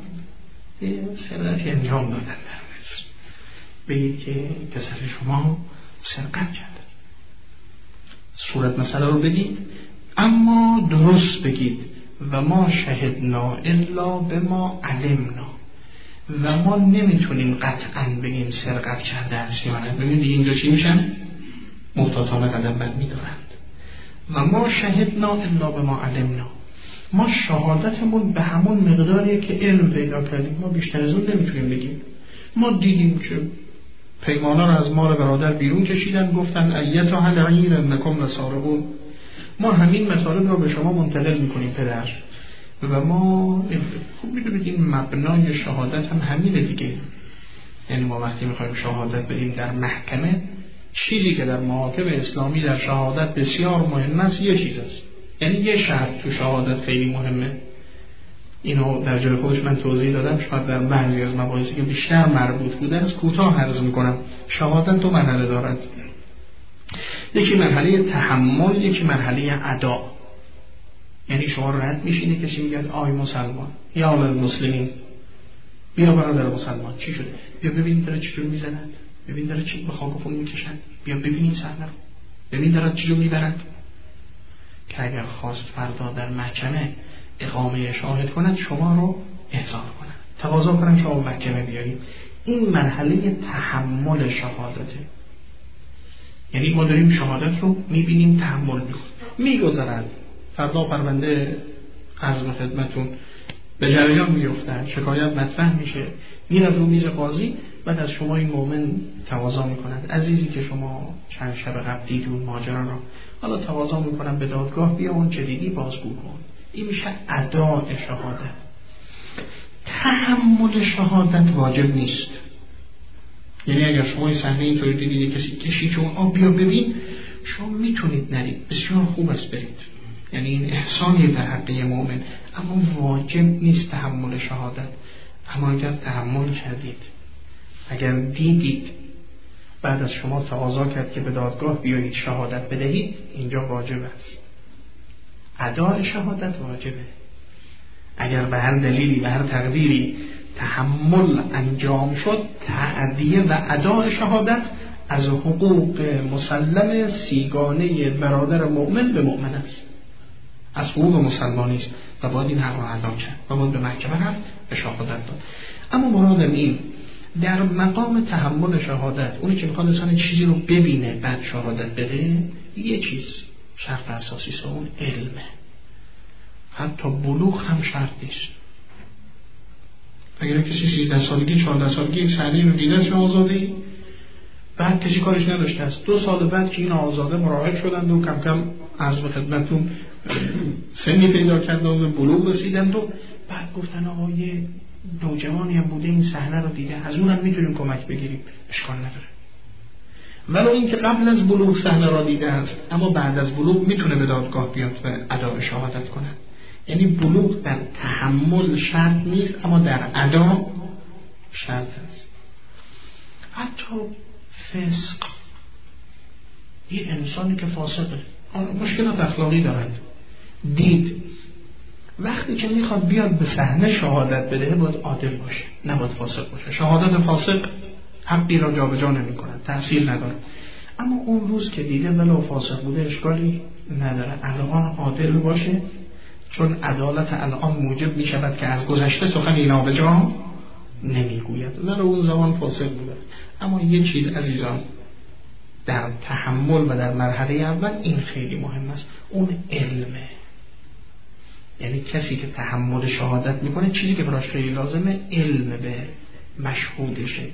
سرقتی انجام دادن در مصر، بگید که پسر شما سرقت کرد. صورت مسئله رو بگید، اما درست بگید. و ما شهدنا الا بما علمنا، و ما نمیتونیم قطعا بگیم سرقت کرده است یا نه. ببینید اینجا چی میشن؟ محتاطانه قدم بر میدارند. و ما شهدنا الا بما علمنا، ما شهادتمون به همون مقداریه که علم پیدا کردیم، ما بیشتر از اون نمیتونیم بگیم. ما دیدیم که پیمانا رو از مال برادر بیرون کشیدن، گفتن ایتها العیر انکم لسارقون، ما همین مطالب رو به شما منتقل میکنیم پدر. و ما خب میدونید این مبنای شهادت هم همینه دیگه، یعنی ما وقتی میخوایم شهادت بدیم در محکمه، چیزی که در محاکم اسلامی در شهادت بسیار مهم است یه چیز است، یعنی یه شرط تو شهادت خیلی مهمه. اینو در جای خودش من توضیح دادم، شاید در بعضی از مباحثی که بیشتر مربوط بوده است کوتاه عرض میکنم. شهادت دو مرحله دارد، یکی مرحله تحمل، یکی مرحله ادا. یعنی شما رد میشینه کسی میگه آی مسلمان یا اول مسلمین، بیا برادر مسلمان چی شده، بیا ببین داره چجور میزند، ببین داره چی به خاکفون میکشند، بیا ببین این صحنه رو، ببین داره چجور میبرند. که اگر خواست فردا در محکمه اقامه شاهد کند شما رو احضار کند، تقاضا کنند شما محکمه بیاریم. این مرحله تحمل شهادته. یعنی ما داریم شهادت رو میبینیم، تحمل میگذرد، فردا پرونده عرض خدمتون به جریان میفتن، شکایت مطرح میشه، میرد رو میز قاضی، بعد از شما این مؤمن تقاضا میکنند عزیزی که شما چند شب قبل دیدی اون ماجرا رو، حالا تقاضا میکنم به دادگاه بیا اون چه دیدی بازگو کن. این میشه اداء شهادت. تحمل شهادت واجب نیست. یعنی اگر شما این صحنه اینطوری دیدید کسی کشید شما بیا ببین، شما میتونید نرید، بسیار خوب است برید، یعنی این احسانی در حق مؤمن، اما واجب نیست تحمل شهادت. اما اگر تحمل کردید، اگر دیدید، بعد از شما تقاضا کرد که به دادگاه بیایید شهادت بدهید، اینجا واجب است. ادای شهادت واجبه. اگر به هر دلیلی به هر تقدیری تحمل انجام شد، تأدیه و ادای شهادت از حقوق مسلم سیگانه برادر مؤمن به مؤمن است، از حقوق مسلمانی است و باید این حق را ادا کرد و باید به محکمه رفت به شهادت داد. اما مرادم این در مقام تحمل شهادت، اونی که میخواد انسان چیزی رو ببینه بعد شهادت بده، یه چیز شرط اساسی است، اون علمه. حتی بلوغ هم شرط نیست. اگر کسی 13 سالگی 14 سالگی یک صحنه رو دیده است آزادی، بعد کسی کارش نداشته است، 2 سال بعد که این آزاده مراهق شدند و کم کم از به خدمتون سنی پیدا کردند و بلوغ رسیدند و بعد گفتن آقا یه نوجوانی هم بوده این صحنه رو دیده، از اونم میتونیم کمک بگیریم، اشکال نداره. ولو این که قبل از بلوغ صحنه را دیده است، اما بعد از بلوغ میتونه به دادگاه بیاد و ادای شهادت کنه. یعنی بلوغ در تحمل شرط نیست، اما در ادا شرط است. حتی فسق، یه انسانی که فاسقه، مشکلات اخلاقی دارد، دید وقتی که میخواد بیاد به صحنه شهادت بده باید عادل باشه، نباید فاسق باشه. شهادت فاسق حقی را جابجا نمی‌کنه، تأثیر نداره. اما اون روز که دیده ولو فاسق بوده اشکالی نداره، الان عادل باشه، چون عدالت الان موجب میشود که از گذشته سخنی نابجا نمیگوید، ولو اون زمان فاسق بوده. اما یه چیز عزیزان در تحمل و در مرحله اول این خیلی مهم است، اون علمه. یعنی کسی که تحمل شهادت میکنه چیزی که براش خیلی لازمه علم به مشهودشه.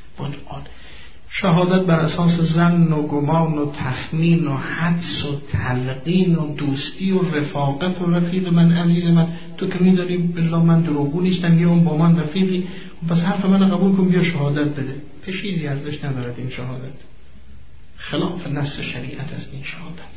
شهادت بر اساس ظن و گمان و تخمین و حدس و تلقین و دوستی و رفاقت و رفیق من عزیز من، تو که میدانی بالله من دروغگو نیستم، یا اون با من رفیقی، پس حرف من قبول کن بیا شهادت بده. چیزی ارزش ندارد این شهادت، خلاف نص شریعت است این شهادت.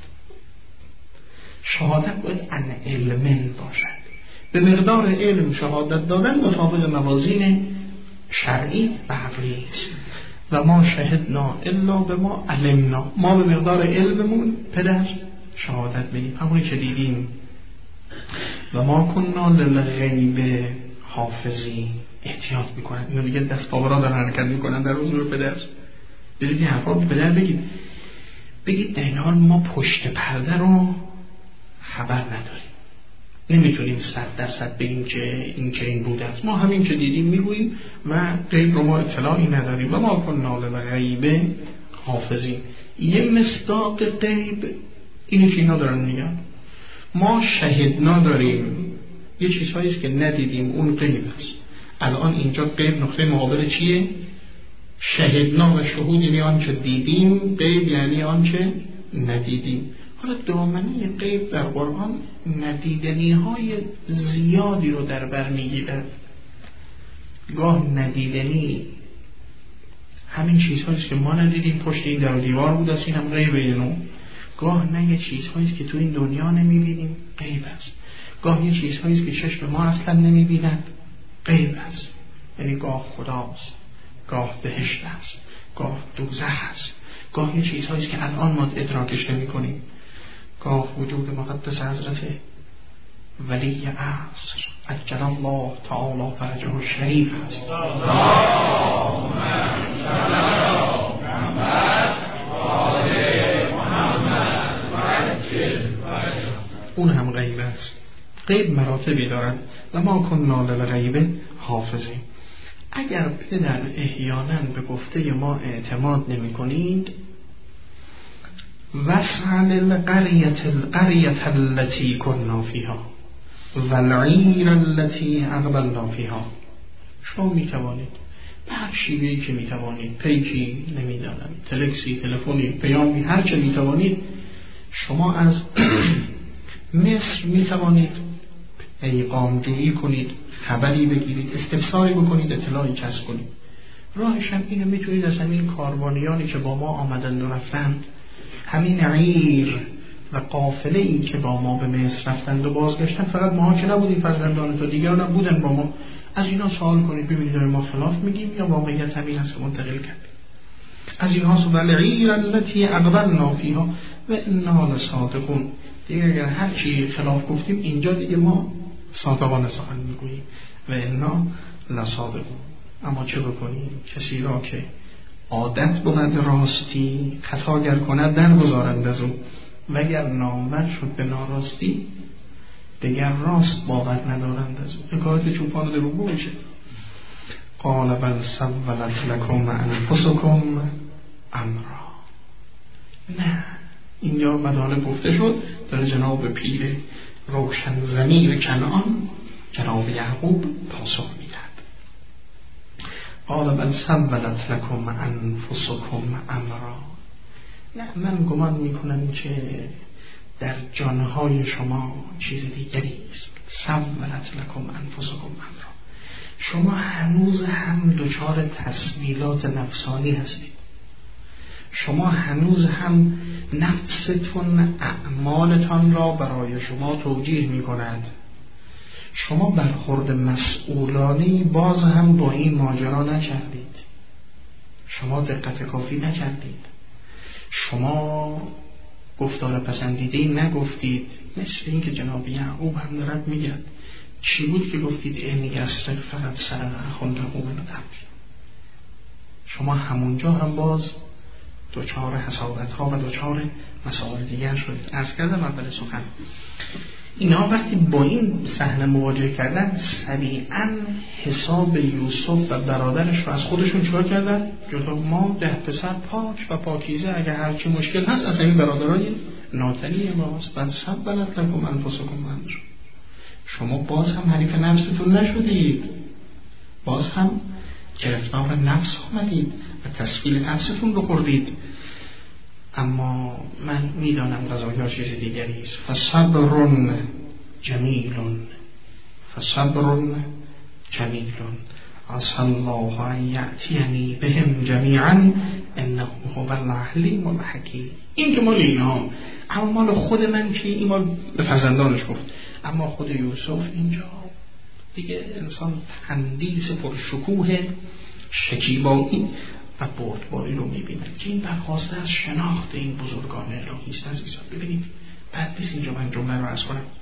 شهادت باید عن علم باشد، به مقدار علم شهادت دادن مطابق موازین شرعی و عقلی است. و ما شهدنا الا به ما علمنا، ما به مقدار علممون پدر شهادت بدیم، همونی که دیدیم. و ما کننا للغیب حافظین، احتیاط میکنن، اینو دیگه دست پاورا دارن حرکت میکنن در حضور پدر. بذارید این حرفا به پدر بگید در این حال ما پشت پرده رو خبر نداریم، نمیتونیم 100% بگیم که این که این بوده است، ما همین که دیدیم میگوییم و غیب رو ما اطلاعی نداریم. و ما کننا للغیب حافظین، یه مصداق غیب اینی که اینا دارن میگن. ما شهدنا داریم، یه چیزهایی است که ندیدیم، اون غیب است. الان اینجا غیب نقطه مقابل چیه؟ شهدنا و شهود یعنی آنچه دیدیم، غیب یعنی آنچه ندیدیم. حالا دامنه غیب در قرآن ندیدنی های زیادی رو در بر میگیرد. گاه ندیدنی همین چیزهاییست که ما ندیدیم، پشت این در و دیوار بود است، این هم غیب اینو. گاه نه یه چیزهاییست که تو این دنیا نمیبینیم، غیب است. گاه یه چیزهاییست که چشم ما اصلا نمیبینن، غیب است. یعنی گاه خداست، گاه بهشت است، گاه دوزخ است. گاه یه چیزهاییست که الان ما ادراکش نمی‌کنیم. گاه وجود مقدس حضرت ولی عصر عجل الله تعالی فرجه الشریف است. اون هم غیب است. غیب مراتبی دارد. و ما کننا للغیب حافظین. اگر پدر احیانا به گفته ما اعتماد نمی کنید، وسعن القریة التي كنا فيها والعیر التي اقبلنا فيها، شما می توانید به هر شیوهی که می توانید، پیکی نمیدانم، تلکسی، تلفنی، پیامی، هر چه می توانید، شما از مصر می توانید پیغام جویی کنید، خبری بگیرید، استفساری بکنید، اطلاعی کسب کنید. راهش هم اینه، میتونید از همین کاروانیانی که با ما آمدند و رفتند، همین عیر و قافله ای که با ما به مصر رفتند و بازگشتند، فقط ما که نبودیم، فرزندان تو دیگر هم بودن با ما، از اینا سوال کنید ببینید ما خلاف میگیم یا واقعیت همین است که منتقل کردیم. از این هاست والعیر التي اقبلنا فیها و انا لصادقون. دیگه اگر هر چی خلاف گفتیم اینجا دیگه ما صادقانه سخن میگوییم و انا لصادقون. اما چه بکنیم؟ کسی را که عادت بود راستی خطاگر کند درگذارند از او، وگر نامور شد به ناراستی دیگر راست باور ندارند از او. حکایت چوپان دروغگو بشه. قال بل سولت لکم انفسکم امرا. نه، اینجا بدانه گفته شد در جناب پیر روشن ضمیر کنعان جناب یعقوب پاسخ میدهد. قال بل سولت لکم انفسکم امرا. نه، من گمان میکنم که در جانهای شما چیز دیگری است. سولت لکم انفسکم امرا. شما هنوز هم دچار تسویلات نفسانی هستید. شما هنوز هم نفستون اعمالتان را برای شما توجیه می کند. شما برخورد مسئولانی باز هم با این ماجرا نکردید. شما دقت کافی نکردید. شما گفتار پسندیده‌ای نگفتید. مثل این که جناب یعقوب هم دارد میگه چی بود که گفتید این یسرق فقط سرق خونده خوبه ندارد. شما همونجا هم باز دوچار حسادت ها و دوچار مسائل دیگر شدید. عرض کردم اول سخن اینها وقتی با این صحنه مواجه کردن سریعا حساب یوسف و برادرش رو از خودشون چکار کردن؟ جدا ما 10 پسر پاک و پاکیزه، اگه هرچی مشکل هست از این برادرای ناتنی ماست. بل سولت لکم انفسکم امرا. شما باز هم حریف نفستون نشدید، باز هم گرفتار نفس آمدید و تسویل نفستون رو خوردید. اما من میدانم قضایا چیز دیگری است. فصبر جمیل عسى الله ان یأتینی بهم جمیعا انه هو العلیم الحکیم. این که مال اینها، اما مال خود من چی؟ این مال به فرزندانش گفت. اما خود یوسف اینجا دیگه انسان تندیس پرشکوه شکیبایی و بردباری رو میبینه که این برخواسته از شناخت این بزرگان الهی است. عزیزان ببینید، بعد نیست اینجا من جمله رو عرض کنم.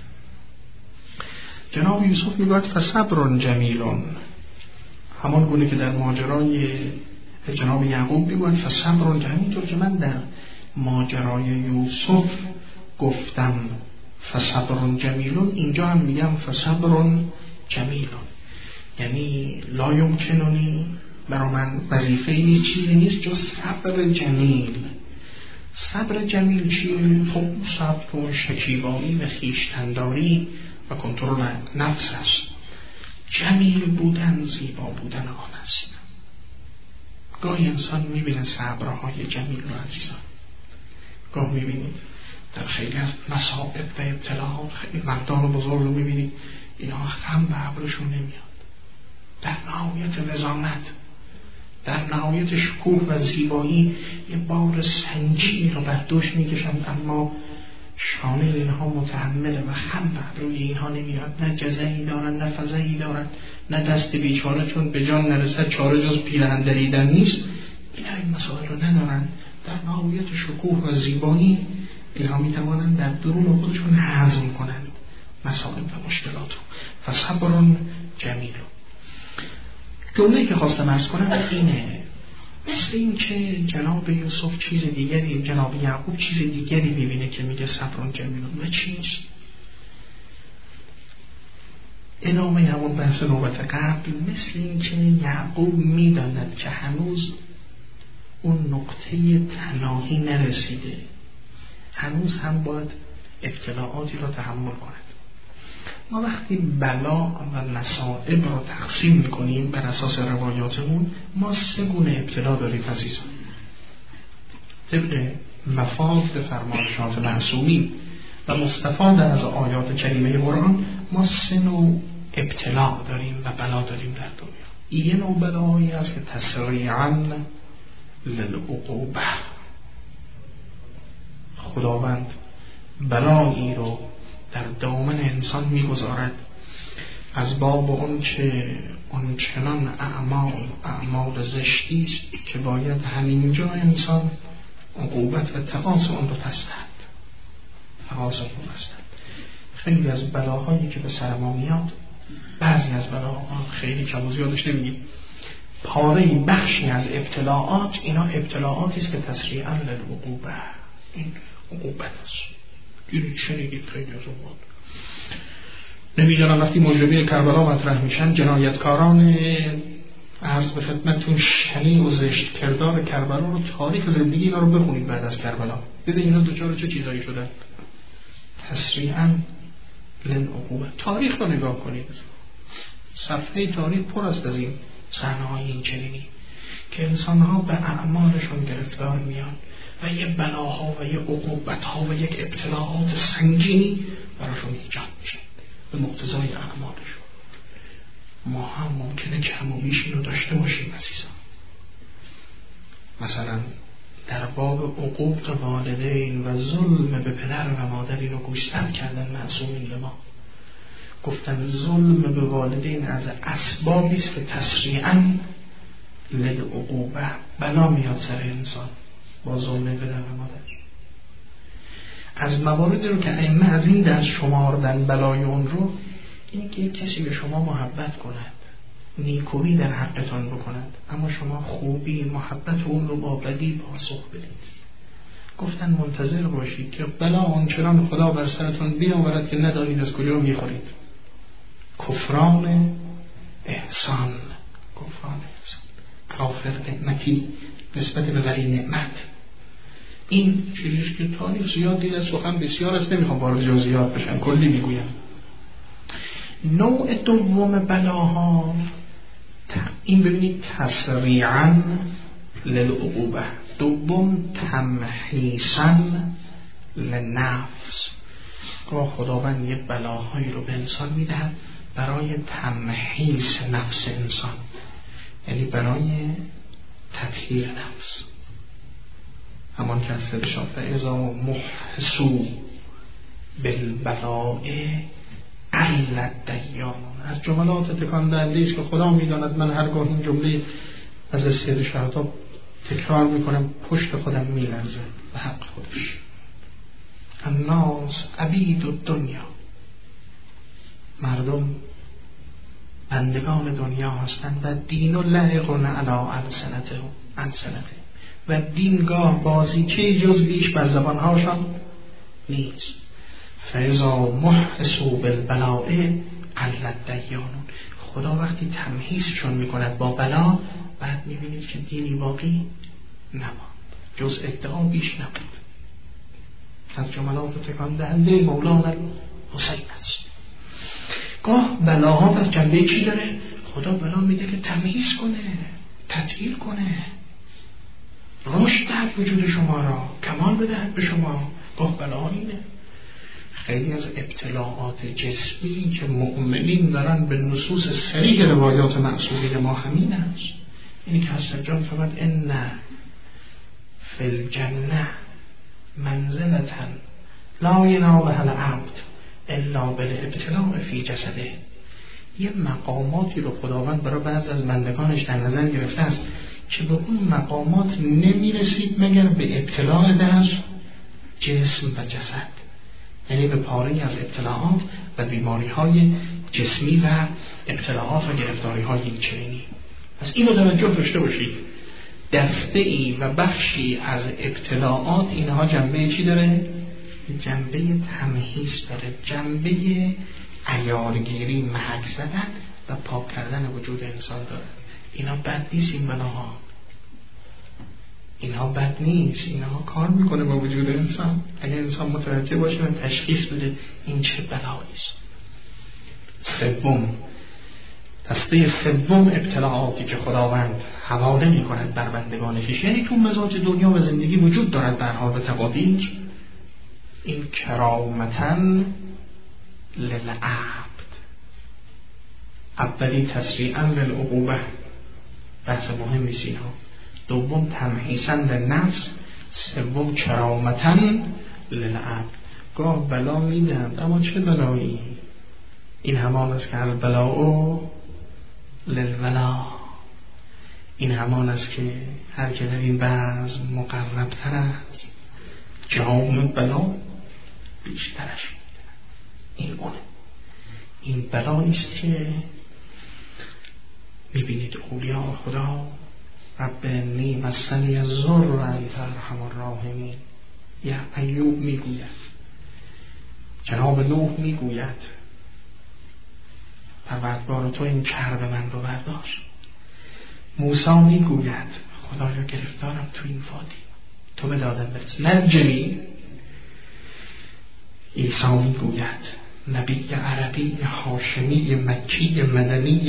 جناب یوسف میگوید فصبر جمیل، همان گونه که در ماجرای جناب یعقوب میگوید فصبر جمیل، طور که من در ماجرای یوسف گفتم فصبر جمیل، اینجا هم میگم فصبر جمیل. یعنی لا یمکنونی، برای من وظیفه ای چیزی نیست جز صبر جمیل. صبر جمیل چیه؟ خب صبر کن، شکیبایی و خویشتنداری و کنترل نفس است. جمیل بودن زیبا بودن آن است. گاهی انسان میبینه صبرهای جمیل رو عزیزان، گاه میبینید در خیلی از مصائب و ابتلاعات خیلی مردان بزرگ رو میبینید اینها خم به ابرشون نمیاد. در نهایت وزانت، در نهایت شکوه و زیبایی یه بار سنجی رو بر دوش میکشند، اما شامل اینها متحمله و خم به روی اینها نمیاد. نه جزعی دارن، نه فزعی دارن، نه دست بیچاره چون به جان نرسد چاره جز پیرهن دریدن نیست. این مسائل رو ندارن. در نهایت شکوه و زیبایی اینها میتوانند در درون خودشون هضم کنند مسائل و مشکلات رو. فصبر جمیل. جمله‌ای که خواستم عرض کنم اینه، مثل این که جناب یوسف چیز دیگری، جناب یعقوب چیز دیگری میبینه که میگه صبر جمیل. و چیست؟ ادامه همون بحث نوبت قبل، مثل این که یعقوب میداند که هنوز اون نقطه تناهی نرسیده، هنوز هم باید ابتلاعاتی را تحمل کند. ما وقتی بلا و مصائب را تقسیم میکنیم بر اساس روایاتمون، ما 3 گونه ابتلا داریم عزیزان. طبق مفاد فرمایشات معصومین و مستفاد از آیات کریمه قرآن، ما 3 نوع ابتلا داریم و بلا داریم در دنیا. یه نوع بلایی است که تسریعاً للعقوبه، خداوند بلایی رو در دامن انسان میگذارد از باب اون که آنچنان اعمال زشتی است که باید همینجا انسان عقوبت و تقاس اون رو پس دهد. خیلی از بلاهایی که به سر ما میاد، بعضی از بلاها خیلی کم و زیادش نمیگیم، پاره بخشی از ابتلاعات، اینا ابتلاعاتی است که تسریعا للعقوبه، این عقوبت است. دیدید شنیدید خیلی از اوقات نمیدونم وقتی مجرمین کربلا مطرح میشن، جنایتکاران عرض به خدمتتون شنیع و زشت کردار کربلا رو، تاریخ زندگی اینا رو بخونید بعد از کربلا، ببینید اینا دوچار چه چیزایی شدن. تسریعا للعقوبه. تاریخ رو نگاه کنید، صفحه تاریخ پر است از این صحنه‌های این چنینی که انسان‌ها به اعمالشون گرفتار میان و یه بلاها و یه عقوبت‌ها و یک ابتلاعات سنگینی براشون ایجاد میشه به مقتضای اعمالشون. ما هم ممکنه کم و بیش اینو داشته باشیم عزیزان. مثلا در باب عقوق والدین و ظلم به پدر و مادر اینو گوشزد کردن معصومین به ما، گفتن ظلم به والدین از اسبابی است که تسریعاً للعقوبه، بلا میاد سر انسان با ظلم پدر و مادر. از مواردی رو که ائمه از این دست شماردن بلای اون رو، اینه که کسی به شما محبت کند، نیکویی در حقتان بکند، اما شما خوبی محبت اون رو با بدی پاسخ بدید. گفتن منتظر باشید که بلا آنچنان خدا بر سرتان بیاورد که ندانید از کجا میخورید. کفران احسان، کافر نعمتی نسبت به ولی نعمت. این چیزیست که تاریخ زیاد دیده، سخن بسیار است، نمیخوام وارد جزئیات بشم، کلی میگویم. نوع دوم بلاها این ببینید تسریعاً للعقوبه، دوم تمحیصاً للنفس. خداوند یه بلاهایی رو به انسان میدهد برای تمحیص نفس انسان، یعنی برای تطهیر نفس. همان که از فرشاد اذا محسو بالبلاء علت دیان، از جملات تکان دهنده است که خدا میداند من هرگاه این جمله از سید شهدا تکرار میکنم پشت خودم میلرزه به حق خودش. الناس عبید الدنیا، مردم بندگان دنیا هستند و دین و لعقون علی السنته، و دینگاه بازی چه جز بیش بر زبانهاشان نیست. فاذا محسوا بالبلاء علت دیانون، خدا وقتی تمحیصشون میکند با بلا، بعد میبینید که دینی باقی نماند، جز ادعا بیش نبود. از جملات تکان دهنده مولانا حسین است. گاه بلاها از جنبه چی داره؟ خدا بلا میده که تمحیص کنه، تطهیر کنه، رشد دهد وجود شما را، کمال بدهد به شما. گاه بلاها اینه. خیلی از ابتلاعات جسمی که مؤمنین دارن به نصوص صریح روایات معصومین ما همین است. اینی که حضرت جان فرمود ان فی الجنه منزلة لا ینالها العبد الا بالابتلاء فی جسده. یه مقاماتی رو خداوند برای بعض از بندگانش در نظر گرفته است که به اون مقامات نمیرسید مگر به ابتلاء در جسم و جسد، یعنی به پاره از ابتلاعات و بیماری های جسمی و ابتلاعات و گرفتاری های این چنینی. پس اینو توجه داشته باشید، دسته ای و بخشی از ابتلاعات اینها جنبه چی داره؟ جنبه تمحیص داره، جنبه عیارگیری، محک زدن و پاک کردن وجود انسان داره. اینا بد نیست، این بلاها اینها بد نیست، اینها کار میکنه با وجود انسان. اگر انسان متوجه باشه و تشخیص بده این چه بلایی است. سوم، دسته سوم ابتلاعاتی که خداوند حواله میکند بر بندگانش، یعنی تو مزاج دنیا و زندگی وجود دارد در حال تقابیج، این کرامتن للعبد. اولی تسریعا للعقوبه، بحث مهم نیست اینها. دوم تمحیصا للنفس، سوم کرامتن للعبد. گاه بلا میدهند، اما چه بلایی؟ این همان است که البلاء للولا، این همان است که هر که در این بزم مقربتر است جام بلا بیشترش میده. این اونه، این بلایی است که میبینید اولیاء خدا رب انی مسنی الضر و انت ارحم الراحمین. یا ایوب میگوید، جناب نوح میگوید پروردگار تو این کرب من رو برداشت. موسی میگوید خدایا گرفتارم تو این وادی، تو به دادم برس نجنی. عیسی میگوید، نبی عربی هاشمی مکی مدنی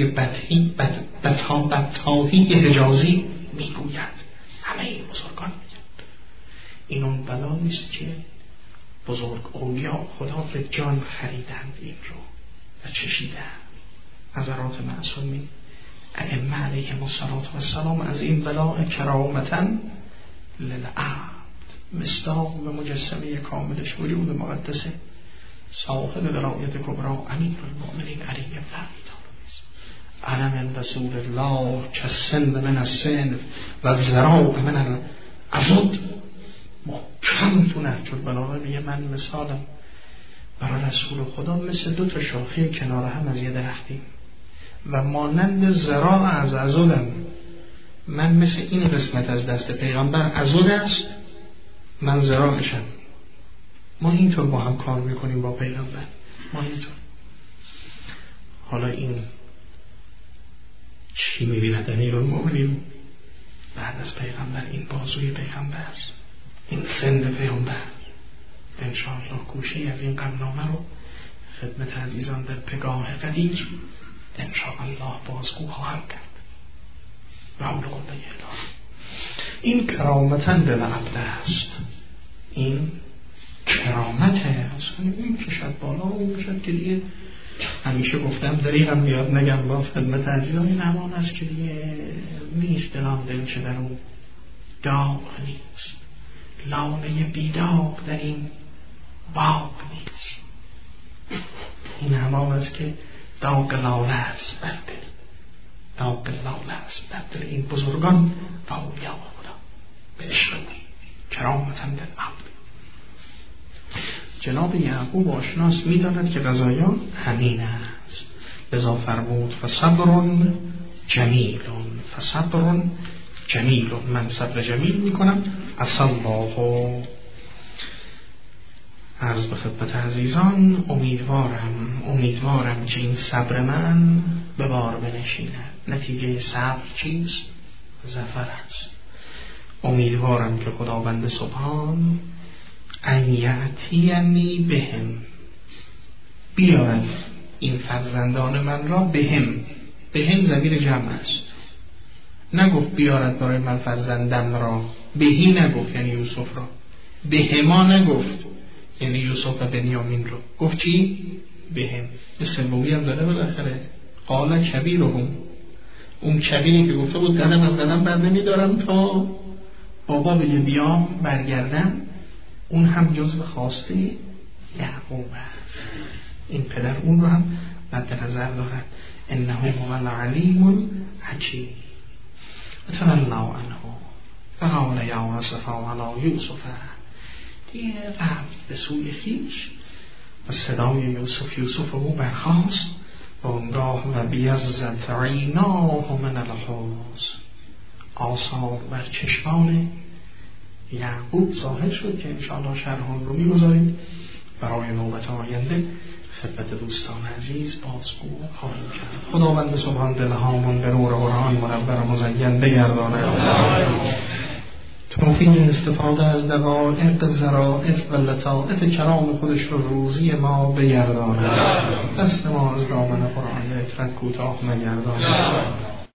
بطاهی حجازی میگوید، همه این بزرگان میگن این اون بلایی است که بزرگ اولیاء خدا به جان خریدند این رو و چشیدند. حضرات معصومین ائمه علیهم السلام از این بلاء کرامتا للعبد، مصداق و مجسمه کاملش وجود مقدسه صاحب ولایت کبرا امیر المؤمنین علی بن ابی طالب، علم رسول الله کالسن من السن و الذراع من العضد. محکم تو نهج البلاغه میگه من مثالم برای رسول خدا مثل دو تا شاخه کنار هم از یه درختی و مانند ذراع از عضدم. من مثل این قسمت از دست پیغمبر عضد است، من ذراعشم. ما اینطور با هم کار میکنیم با پیغمبر، ما اینطور. حالا این چی میبیند امیرالمؤمنین بعد از پیغمبر؟ این بازوی پیغمبر، این سند پیغمبر. انشاءالله گوشه از این غمنامه رو خدمت عزیزان در پگاه قدیر انشاءالله بازگو خواهم کرد. و حول قوة الا این کرامتن به عبد است، این کرامته. این کشد بالا و این کشد که دیگه همیشه گفتم دریغم میاد نگم باز خدمت عزیزان، این همان است که دیگه نیست دلم دل چه در اون داغ نیست، لانه بیداغ در این باغ نیست. این همان است که داغ لاله است بر دل، داغ لاله است بر دل این بزرگان و اولیاء خدا به عشق کرامتن در عبد. جناب یعقوب آشناس می‌داند که قضایان همین است، لذا فرمود فصبر جمیل، فصبر جمیل، من صبر جمیل میکنم. عسى الله، عرض به خدمت عزیزان امیدوارم که این صبر من به بار بنشیند. نتیجه صبر چیست؟ ظفر است. امیدوارم که خداوند سبحان ان یأتینی بهم، بیارد این فرزندان من را بهم. بهم ضمیر جمع است، نگفت بیارد برای من فرزندم را، بهی نگفت یعنی یوسف را، بهما نگفت یعنی یوسف و بنیامین رو، گفت چی؟ بهم. سومی هم داره بالاخره، قال کبیرهم، اون کبیری که گفته بود قدم از قدم بر نمیدارم تا بابا بگه بیام برگردم، اون هم جزو خواسته یعقوب است. این پدر اون رو هم مد نظر دارد. انه هو العلیم حکیم. فتولوا عنه فقال یا اسفا علی یوسف، دیگه رفت به سوی خویش و صدای یوسف او برخاست و اونگاه و بیزت عیناه من الحزن، آثار بر چشمان یعقوب ظاهر شد که انشاءالله شرحان رو میگذاریم برای نوبت آینده خدمت دوستان عزیز بازگو خواهیم کرد. خداوند سبحان دلهامون به نور قرآن منور و مزین بگردانه، توفیق استفاده از دقایق ظرائف و لطائف کرام خودش رو روزی ما بگردانه، دست ما از دامن قرآن عطرت کوتاه نگردانه.